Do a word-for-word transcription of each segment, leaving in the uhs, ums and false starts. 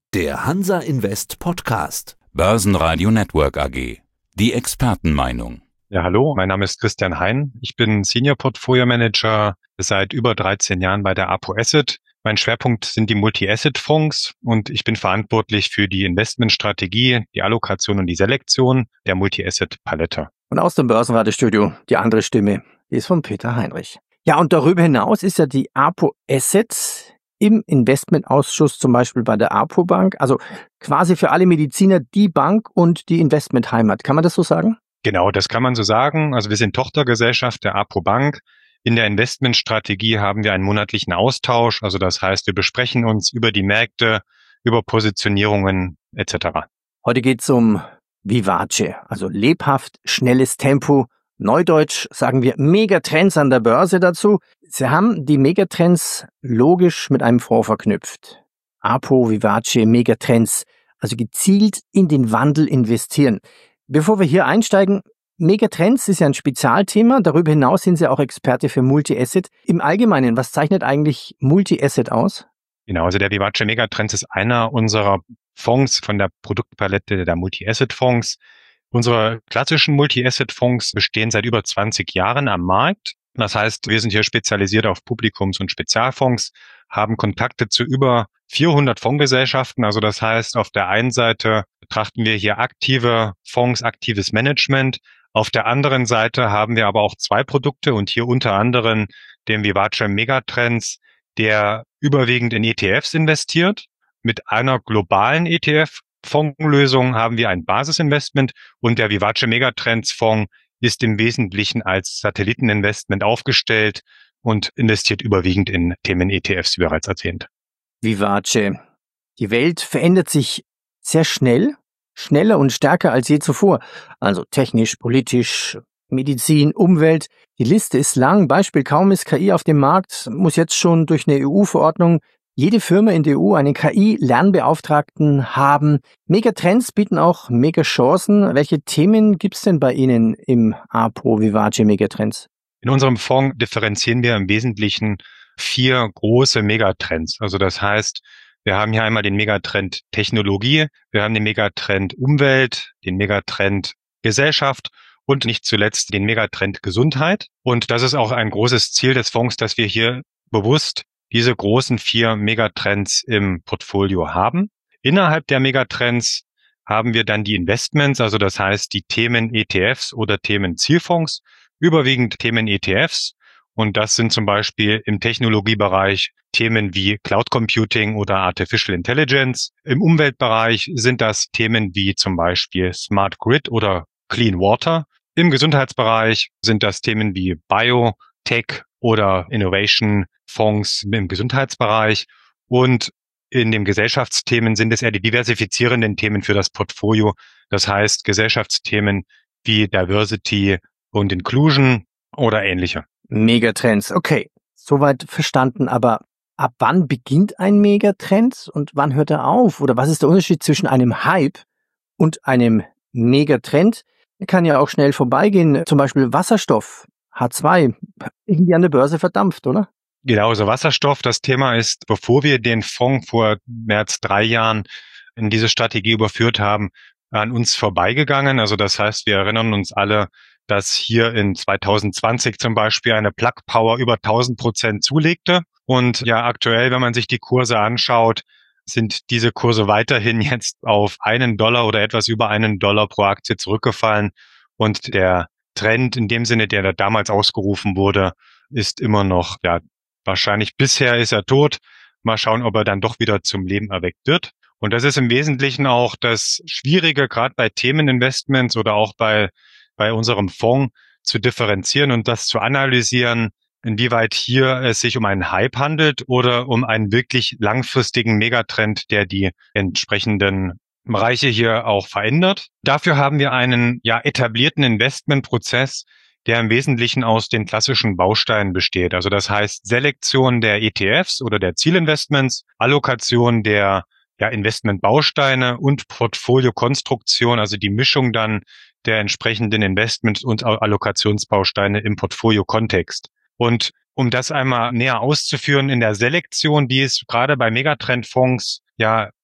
Der Hansa Invest Podcast. Börsenradio Network A G. Die Expertenmeinung. Ja, hallo, mein Name ist Christian Hein. Ich bin Senior Portfolio Manager seit über dreizehn Jahren bei der Apo Asset. Mein Schwerpunkt sind die Multi-Asset-Fonds und ich bin verantwortlich für die Investmentstrategie, die Allokation und die Selektion der Multi-Asset-Palette. Und aus dem Börsenradiostudio die andere Stimme, die ist von Peter Heinrich. Ja, und darüber hinaus ist ja die Apo Asset im Investmentausschuss zum Beispiel bei der Apo Bank, also quasi für alle Mediziner die Bank und die Investmentheimat. Kann man das so sagen? Genau, das kann man so sagen. Also wir sind Tochtergesellschaft der Apo Bank. In der Investmentstrategie haben wir einen monatlichen Austausch. Also das heißt, wir besprechen uns über die Märkte, über Positionierungen et cetera. Heute geht es um Vivace, also lebhaft, schnelles Tempo. Neudeutsch sagen wir Megatrends an der Börse dazu. Sie haben die Megatrends logisch mit einem Fonds verknüpft. Apo, Vivace, Megatrends, also gezielt in den Wandel investieren. Bevor wir hier einsteigen, Megatrends ist ja ein Spezialthema. Darüber hinaus sind Sie auch Experte für Multi-Asset. Im Allgemeinen, was zeichnet eigentlich Multi-Asset aus? Genau, also der Vivace Megatrends ist einer unserer Fonds von der Produktpalette der Multi-Asset-Fonds. Unsere klassischen Multi-Asset-Fonds bestehen seit über zwanzig Jahren am Markt. Das heißt, wir sind hier spezialisiert auf Publikums- und Spezialfonds, haben Kontakte zu über vierhundert Fondsgesellschaften. Also das heißt, auf der einen Seite betrachten wir hier aktive Fonds, aktives Management. Auf der anderen Seite haben wir aber auch zwei Produkte und hier unter anderem den Vivace Megatrends, der überwiegend in E T Fs investiert. Mit einer globalen E T F-Fondslösung haben wir ein Basisinvestment und der Vivace Megatrends Fonds ist im Wesentlichen als Satelliteninvestment aufgestellt und investiert überwiegend in Themen-E T Fs, wie bereits erzählt. Vivace. Die Welt verändert sich sehr schnell, schneller und stärker als je zuvor. Also technisch, politisch, Medizin, Umwelt. Die Liste ist lang. Beispiel, kaum ist K I auf dem Markt, muss jetzt schon durch eine E U-Verordnung jede Firma in der E U einen K I-Lernbeauftragten haben. Megatrends bieten auch Megachancen. Welche Themen gibt es denn bei Ihnen im Apo Vivace Megatrends? In unserem Fonds differenzieren wir im Wesentlichen vier große Megatrends. Also das heißt, wir haben hier einmal den Megatrend Technologie, wir haben den Megatrend Umwelt, den Megatrend Gesellschaft und nicht zuletzt den Megatrend Gesundheit. Und das ist auch ein großes Ziel des Fonds, dass wir hier bewusst diese großen vier Megatrends im Portfolio haben. Innerhalb der Megatrends haben wir dann die Investments, also das heißt die Themen E T Fs oder Themen Zielfonds, überwiegend Themen E T Fs. Und das sind zum Beispiel im Technologiebereich Themen wie Cloud Computing oder Artificial Intelligence. Im Umweltbereich sind das Themen wie zum Beispiel Smart Grid oder Clean Water. Im Gesundheitsbereich sind das Themen wie Biotech oder Innovation Fonds im Gesundheitsbereich. Und in den Gesellschaftsthemen sind es eher die diversifizierenden Themen für das Portfolio. Das heißt Gesellschaftsthemen wie Diversity und Inclusion oder ähnliche. Megatrends, okay, soweit verstanden. Aber ab wann beginnt ein Megatrend und wann hört er auf? Oder was ist der Unterschied zwischen einem Hype und einem Megatrend? Er kann ja auch schnell vorbeigehen. Zum Beispiel Wasserstoff, H zwei, irgendwie an der Börse verdampft, oder? Genau, so Wasserstoff. Das Thema ist, bevor wir den Fonds vor mehr als drei Jahren in diese Strategie überführt haben, an uns vorbeigegangen. Also das heißt, wir erinnern uns alle, dass hier in zwanzig zwanzig zum Beispiel eine Plug Power über tausend Prozent zulegte. Und ja, aktuell, wenn man sich die Kurse anschaut, sind diese Kurse weiterhin jetzt auf einen Dollar oder etwas über einen Dollar pro Aktie zurückgefallen. Und der Trend in dem Sinne, der da damals ausgerufen wurde, ist immer noch, ja, wahrscheinlich bisher ist er tot. Mal schauen, ob er dann doch wieder zum Leben erweckt wird. Und das ist im Wesentlichen auch das Schwierige, gerade bei Themeninvestments oder auch bei bei unserem Fonds zu differenzieren und das zu analysieren, inwieweit hier es sich um einen Hype handelt oder um einen wirklich langfristigen Megatrend, der die entsprechenden Bereiche hier auch verändert. Dafür haben wir einen ja etablierten Investmentprozess, der im Wesentlichen aus den klassischen Bausteinen besteht. Also das heißt Selektion der E T Fs oder der Zielinvestments, Allokation der ja, Investmentbausteine und Portfoliokonstruktion, also die Mischung dann der entsprechenden Investments- und Allokationsbausteine im Portfolio-Kontext. Und um das einmal näher auszuführen, in der Selektion, die ist gerade bei Megatrendfonds ja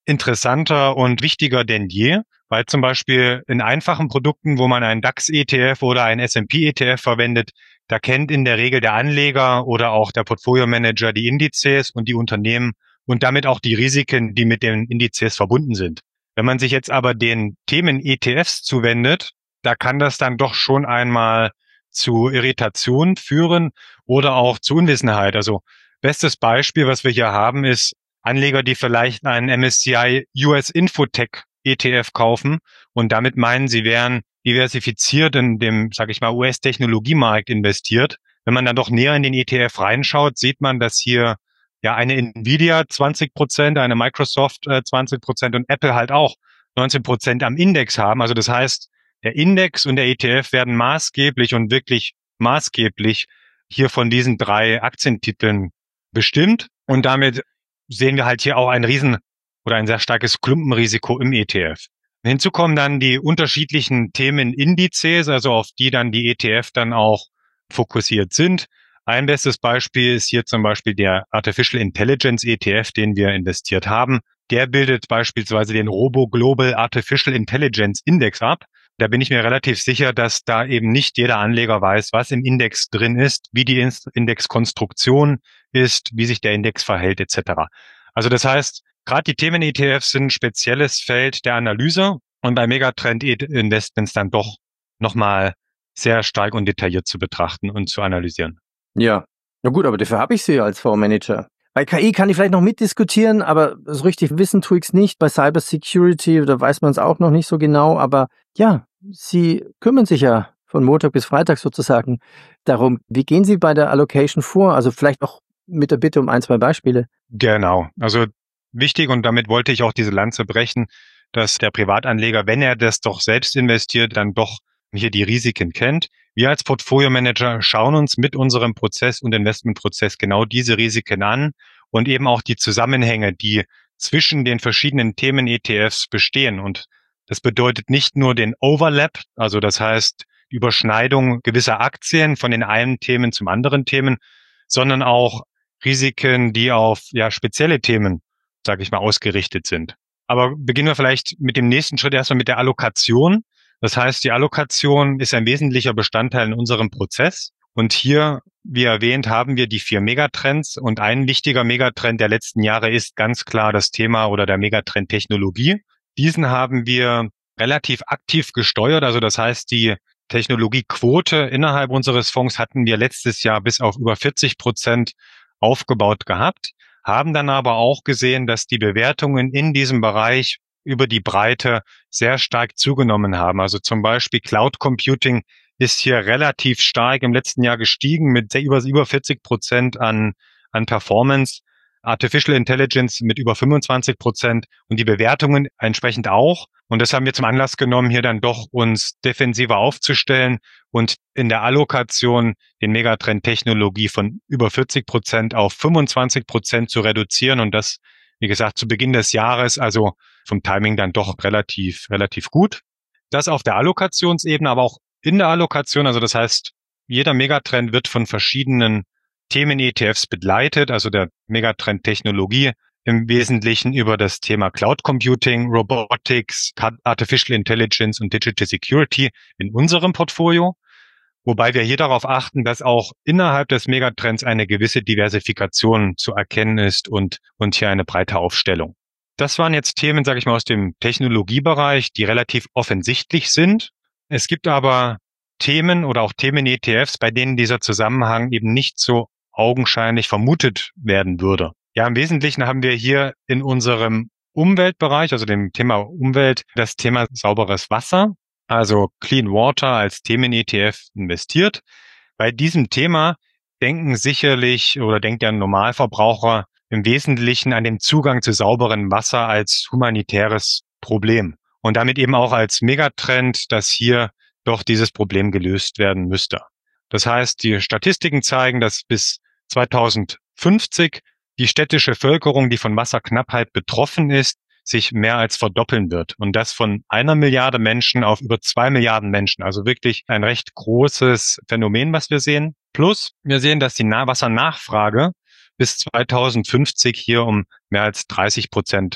interessanter und wichtiger denn je, weil zum Beispiel in einfachen Produkten, wo man einen DAX-E T F oder einen S und P-E T F verwendet, da kennt in der Regel der Anleger oder auch der Portfolio-Manager die Indizes und die Unternehmen und damit auch die Risiken, die mit den Indizes verbunden sind. Wenn man sich jetzt aber den Themen-E T Fs zuwendet, da kann das dann doch schon einmal zu Irritation führen oder auch zu Unwissenheit. Also bestes Beispiel, was wir hier haben, ist Anleger, die vielleicht einen M S C I U S Infotech E T F kaufen und damit meinen, sie wären diversifiziert in dem, sage ich mal, U S-Technologiemarkt investiert. Wenn man dann doch näher in den E T F reinschaut, sieht man, dass hier ja eine Nvidia zwanzig Prozent, eine Microsoft äh, zwanzig Prozent und Apple halt auch neunzehn Prozent am Index haben. Also das heißt, der Index und der E T F werden maßgeblich und wirklich maßgeblich hier von diesen drei Aktientiteln bestimmt. Und damit sehen wir halt hier auch ein riesen oder ein sehr starkes Klumpenrisiko im E T F. Hinzu kommen dann die unterschiedlichen Themenindizes, also auf die dann die E T F dann auch fokussiert sind. Ein bestes Beispiel ist hier zum Beispiel der Artificial Intelligence E T F, den wir investiert haben. Der bildet beispielsweise den Robo Global Artificial Intelligence Index ab. Da bin ich mir relativ sicher, dass da eben nicht jeder Anleger weiß, was im Index drin ist, wie die Indexkonstruktion ist, wie sich der Index verhält et cetera. Also das heißt, gerade die Themen-E T Fs sind ein spezielles Feld der Analyse und bei Megatrend-Investments dann doch nochmal sehr stark und detailliert zu betrachten und zu analysieren. Ja, na gut, aber dafür habe ich sie als Fondsmanager. Bei K I kann ich vielleicht noch mitdiskutieren, aber so richtig wissen tue ich es nicht. Bei Cybersecurity, da weiß man es auch noch nicht so genau, aber ja, Sie kümmern sich ja von Montag bis Freitag sozusagen darum. Wie gehen Sie bei der Allocation vor? Also vielleicht auch mit der Bitte um ein, zwei Beispiele. Genau, also wichtig und damit wollte ich auch diese Lanze brechen, dass der Privatanleger, wenn er das doch selbst investiert, dann doch hier die Risiken kennt. Wir als Portfolio-Manager schauen uns mit unserem Prozess und Investmentprozess genau diese Risiken an und eben auch die Zusammenhänge, die zwischen den verschiedenen Themen-E T Fs bestehen. Und das bedeutet nicht nur den Overlap, also das heißt die Überschneidung gewisser Aktien von den einen Themen zum anderen Themen, sondern auch Risiken, die auf ja spezielle Themen, sage ich mal, ausgerichtet sind. Aber beginnen wir vielleicht mit dem nächsten Schritt erstmal mit der Allokation. Das heißt, die Allokation ist ein wesentlicher Bestandteil in unserem Prozess. Und hier, wie erwähnt, haben wir die vier Megatrends. Und ein wichtiger Megatrend der letzten Jahre ist ganz klar das Thema oder der Megatrend Technologie. Diesen haben wir relativ aktiv gesteuert. Also das heißt, die Technologiequote innerhalb unseres Fonds hatten wir letztes Jahr bis auf über vierzig Prozent aufgebaut gehabt, haben dann aber auch gesehen, dass die Bewertungen in diesem Bereich über die Breite sehr stark zugenommen haben. Also zum Beispiel Cloud Computing ist hier relativ stark im letzten Jahr gestiegen mit über, über vierzig Prozent an, an Performance. Artificial Intelligence mit über fünfundzwanzig Prozent und die Bewertungen entsprechend auch. Und das haben wir zum Anlass genommen, hier dann doch uns defensiver aufzustellen und in der Allokation den Megatrend Technologie von über vierzig Prozent auf fünfundzwanzig Prozent zu reduzieren. Und das, wie gesagt, zu Beginn des Jahres, also vom Timing dann doch relativ, relativ gut. Das auf der Allokationsebene, aber auch in der Allokation. Also das heißt, jeder Megatrend wird von verschiedenen Themen-E T Fs begleitet, also der Megatrend Technologie im Wesentlichen über das Thema Cloud Computing, Robotics, Artificial Intelligence und Digital Security in unserem Portfolio, wobei wir hier darauf achten, dass auch innerhalb des Megatrends eine gewisse Diversifikation zu erkennen ist und, und hier eine breite Aufstellung. Das waren jetzt Themen, sage ich mal, aus dem Technologiebereich, die relativ offensichtlich sind. Es gibt aber Themen oder auch Themen-E T Fs, bei denen dieser Zusammenhang eben nicht so augenscheinlich vermutet werden würde. Ja, im Wesentlichen haben wir hier in unserem Umweltbereich, also dem Thema Umwelt, das Thema sauberes Wasser, also Clean Water als Themen-E T F investiert. Bei diesem Thema denken sicherlich oder denkt der Normalverbraucher im Wesentlichen an den Zugang zu sauberem Wasser als humanitäres Problem und damit eben auch als Megatrend, dass hier doch dieses Problem gelöst werden müsste. Das heißt, die Statistiken zeigen, dass bis zweitausendfünfzig die städtische Bevölkerung, die von Wasserknappheit betroffen ist, sich mehr als verdoppeln wird. Und das von einer Milliarde Menschen auf über zwei Milliarden Menschen. Also wirklich ein recht großes Phänomen, was wir sehen. Plus, wir sehen, dass die Wassernachfrage bis zweitausendfünfzig hier um mehr als dreißig Prozent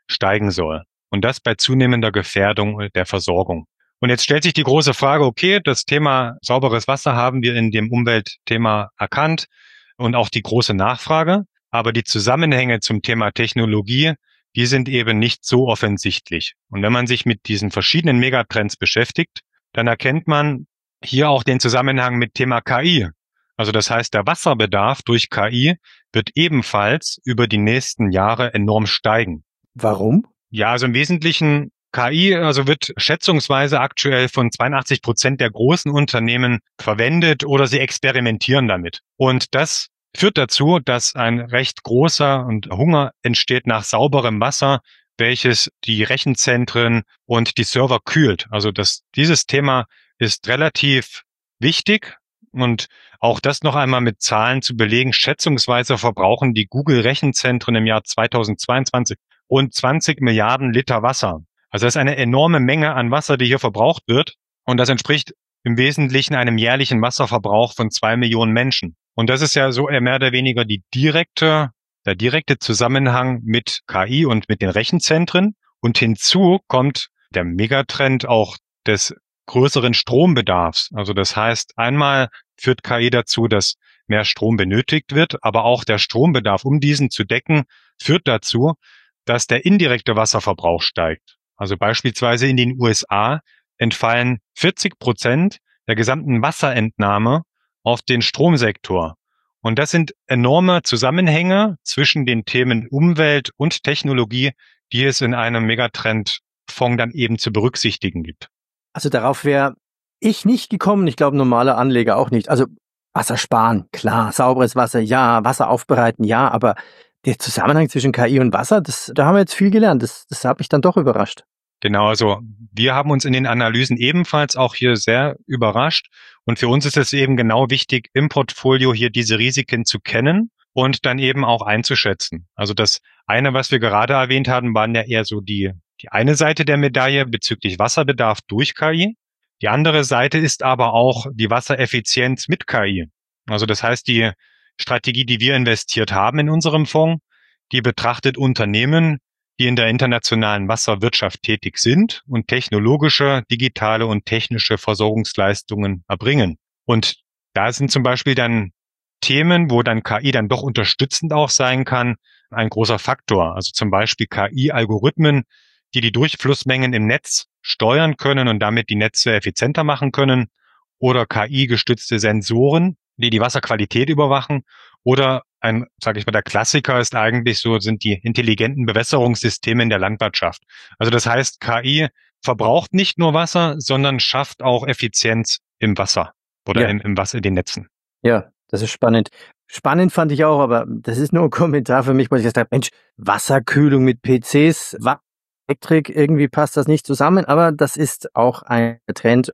steigen soll. Und das bei zunehmender Gefährdung der Versorgung. Und jetzt stellt sich die große Frage, okay, das Thema sauberes Wasser haben wir in dem Umweltthema erkannt und auch die große Nachfrage. Aber die Zusammenhänge zum Thema Technologie, die sind eben nicht so offensichtlich. Und wenn man sich mit diesen verschiedenen Megatrends beschäftigt, dann erkennt man hier auch den Zusammenhang mit Thema K I. Also das heißt, der Wasserbedarf durch K I wird ebenfalls über die nächsten Jahre enorm steigen. Warum? Ja, also im Wesentlichen K I, also wird schätzungsweise aktuell von zweiundachtzig Prozent der großen Unternehmen verwendet oder sie experimentieren damit. Und das führt dazu, dass ein recht großer und Hunger entsteht nach sauberem Wasser, welches die Rechenzentren und die Server kühlt. Also das, dieses Thema ist relativ wichtig und auch das noch einmal mit Zahlen zu belegen. Schätzungsweise verbrauchen die Google-Rechenzentren im Jahr zweitausendzweiundzwanzig rund zwanzig Milliarden Liter Wasser. Also das ist eine enorme Menge an Wasser, die hier verbraucht wird. Und das entspricht im Wesentlichen einem jährlichen Wasserverbrauch von zwei Millionen Menschen. Und das ist ja so mehr oder weniger die direkte, der direkte Zusammenhang mit K I und mit den Rechenzentren. Und hinzu kommt der Megatrend auch des größeren Strombedarfs. Also das heißt, einmal führt K I dazu, dass mehr Strom benötigt wird, aber auch der Strombedarf, um diesen zu decken, führt dazu, dass der indirekte Wasserverbrauch steigt. Also beispielsweise in den U S A entfallen vierzig Prozent der gesamten Wasserentnahme auf den Stromsektor. Und das sind enorme Zusammenhänge zwischen den Themen Umwelt und Technologie, die es in einem Megatrendfonds dann eben zu berücksichtigen gibt. Also darauf wäre ich nicht gekommen, ich glaube normale Anleger auch nicht. Also Wasser sparen, klar, sauberes Wasser, ja, Wasser aufbereiten, ja, aber der Zusammenhang zwischen K I und Wasser, das, da haben wir jetzt viel gelernt. Das, das hat mich dann doch überrascht. Genau, also wir haben uns in den Analysen ebenfalls auch hier sehr überrascht. Und für uns ist es eben genau wichtig, im Portfolio hier diese Risiken zu kennen und dann eben auch einzuschätzen. Also das eine, was wir gerade erwähnt haben, waren ja eher so die, die eine Seite der Medaille bezüglich Wasserbedarf durch K I. Die andere Seite ist aber auch die Wassereffizienz mit K I. Also das heißt, die Strategie, die wir investiert haben in unserem Fonds, die betrachtet Unternehmen, die in der internationalen Wasserwirtschaft tätig sind und technologische, digitale und technische Versorgungsleistungen erbringen. Und da sind zum Beispiel dann Themen, wo dann K I dann doch unterstützend auch sein kann, ein großer Faktor. Also zum Beispiel K I-Algorithmen, die die Durchflussmengen im Netz steuern können und damit die Netze effizienter machen können, oder K I-gestützte Sensoren, die die Wasserqualität überwachen, oder ein, sage ich mal, der Klassiker ist eigentlich so, sind die intelligenten Bewässerungssysteme in der Landwirtschaft. Also das heißt, K I verbraucht nicht nur Wasser, sondern schafft auch Effizienz im Wasser oder Ja. im, im Wasser, in den Netzen. Ja, das ist spannend. Spannend fand ich auch, aber das ist nur ein Kommentar für mich, weil ich gesagt habe, Mensch, Wasserkühlung mit P Cs, Wa- Elektrik, irgendwie passt das nicht zusammen, aber das ist auch ein Trend,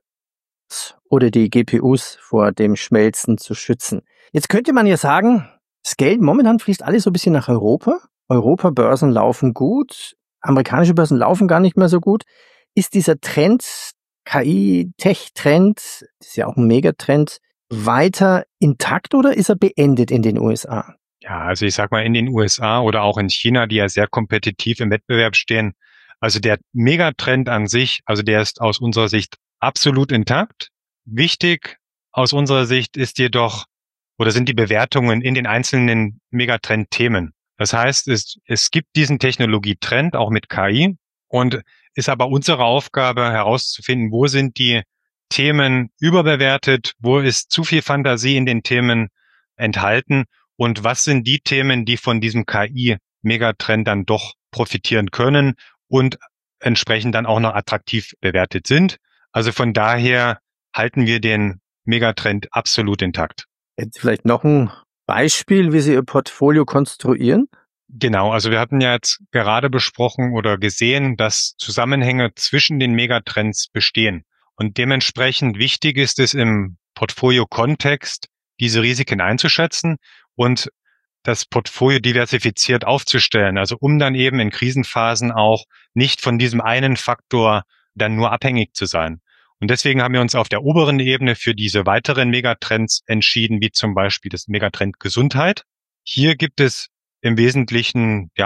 oder die G P Us vor dem Schmelzen zu schützen. Jetzt könnte man ja sagen, das Geld momentan fließt alles so ein bisschen nach Europa. Europa-Börsen laufen gut, amerikanische Börsen laufen gar nicht mehr so gut. Ist dieser Trend, K I-Tech-Trend, das ist ja auch ein Megatrend, weiter intakt oder ist er beendet in den U S A? Ja, also ich sag mal, in den U S A oder auch in China, die ja sehr kompetitiv im Wettbewerb stehen, also der Megatrend an sich, also der ist aus unserer Sicht absolut intakt. Wichtig aus unserer Sicht ist jedoch, oder sind die Bewertungen in den einzelnen Megatrend-Themen. Das heißt, es, es gibt diesen Technologietrend auch mit K I und ist aber unsere Aufgabe herauszufinden, wo sind die Themen überbewertet, wo ist zu viel Fantasie in den Themen enthalten und was sind die Themen, die von diesem K I-Megatrend dann doch profitieren können und entsprechend dann auch noch attraktiv bewertet sind. Also von daher halten wir den Megatrend absolut intakt. Jetzt vielleicht noch ein Beispiel, wie Sie Ihr Portfolio konstruieren? Genau, also wir hatten ja jetzt gerade besprochen oder gesehen, dass Zusammenhänge zwischen den Megatrends bestehen. Und dementsprechend wichtig ist es im Portfolio-Kontext, diese Risiken einzuschätzen und das Portfolio diversifiziert aufzustellen. Also um dann eben in Krisenphasen auch nicht von diesem einen Faktor dann nur abhängig zu sein. Und deswegen haben wir uns auf der oberen Ebene für diese weiteren Megatrends entschieden, wie zum Beispiel das Megatrend Gesundheit. Hier gibt es im Wesentlichen ja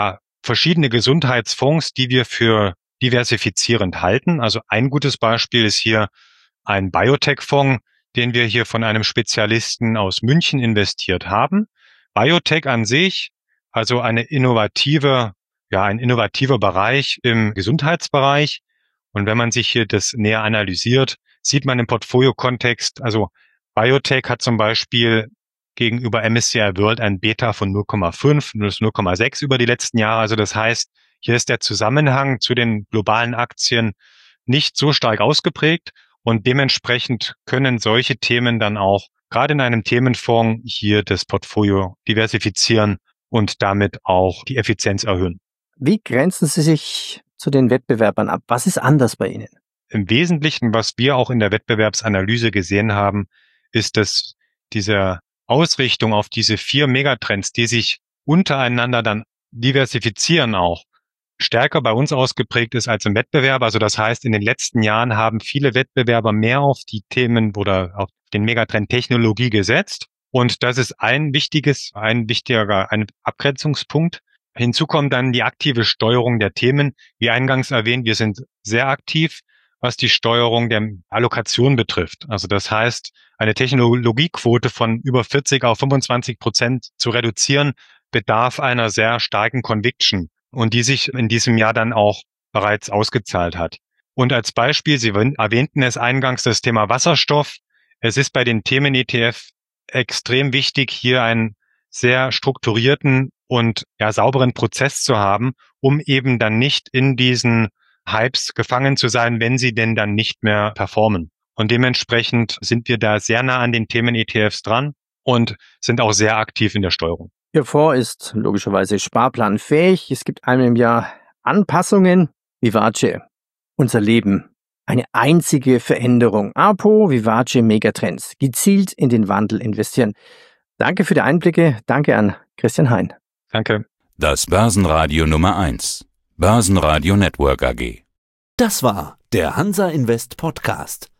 verschiedene Gesundheitsfonds, die wir für diversifizierend halten. Also ein gutes Beispiel ist hier ein Biotech-Fonds, den wir hier von einem Spezialisten aus München investiert haben. Biotech an sich, also eine innovative, ja, ein innovativer Bereich im Gesundheitsbereich. Und wenn man sich hier das näher analysiert, sieht man im Portfolio-Kontext, also Biotech hat zum Beispiel gegenüber M S C I World ein Beta von null Komma fünf, null Komma sechs über die letzten Jahre. Also das heißt, hier ist der Zusammenhang zu den globalen Aktien nicht so stark ausgeprägt und dementsprechend können solche Themen dann auch gerade in einem Themenfonds hier das Portfolio diversifizieren und damit auch die Effizienz erhöhen. Wie grenzen Sie sich zu den Wettbewerbern ab? Was ist anders bei Ihnen? Im Wesentlichen, was wir auch in der Wettbewerbsanalyse gesehen haben, ist, dass diese Ausrichtung auf diese vier Megatrends, die sich untereinander dann diversifizieren auch, stärker bei uns ausgeprägt ist als im Wettbewerb. Also das heißt, in den letzten Jahren haben viele Wettbewerber mehr auf die Themen oder auf den Megatrend Technologie gesetzt. Und das ist ein wichtiges, ein wichtiger ein Abgrenzungspunkt. Hinzu kommt dann die aktive Steuerung der Themen. Wie eingangs erwähnt, wir sind sehr aktiv, was die Steuerung der Allokation betrifft. Also das heißt, eine Technologiequote von über vierzig auf fünfundzwanzig Prozent zu reduzieren, bedarf einer sehr starken Conviction und die sich in diesem Jahr dann auch bereits ausgezahlt hat. Und als Beispiel, Sie erwähnten es eingangs, das Thema Wasserstoff. Es ist bei den Themen-E T F extrem wichtig, hier einen sehr strukturierten und ja, sauberen Prozess zu haben, um eben dann nicht in diesen Hypes gefangen zu sein, wenn sie denn dann nicht mehr performen. Und dementsprechend sind wir da sehr nah an den Themen-E T Fs dran und sind auch sehr aktiv in der Steuerung. Ihr Fonds ist logischerweise sparplanfähig. Es gibt einmal im Jahr Anpassungen. Vivace, unser Leben. Eine einzige Veränderung. Apo, Vivace, Megatrends. Gezielt in den Wandel investieren. Danke für die Einblicke. Danke an Christian Hein. Danke. Das Börsenradio Nummer eins. Börsenradio Network A G. Das war der Hansa Invest Podcast.